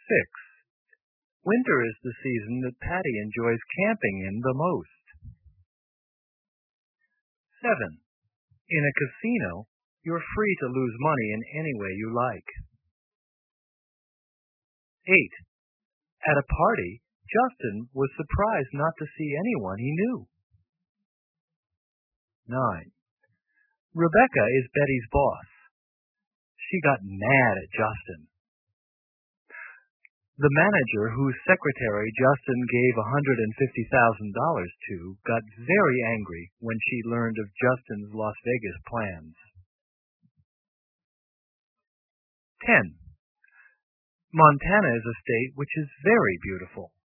6. Winter is the season that Patty enjoys camping in the most. 7. In a casino, you're free to lose money in any way you like. 8. At a party, Justin was surprised not to see anyone he knew. 9. Rebecca is Betty's boss. She got mad at Justin. The manager whose secretary Justin gave $150,000 to got very angry when she learned of Justin's Las Vegas plans. 10. Montana is a state which is very beautiful.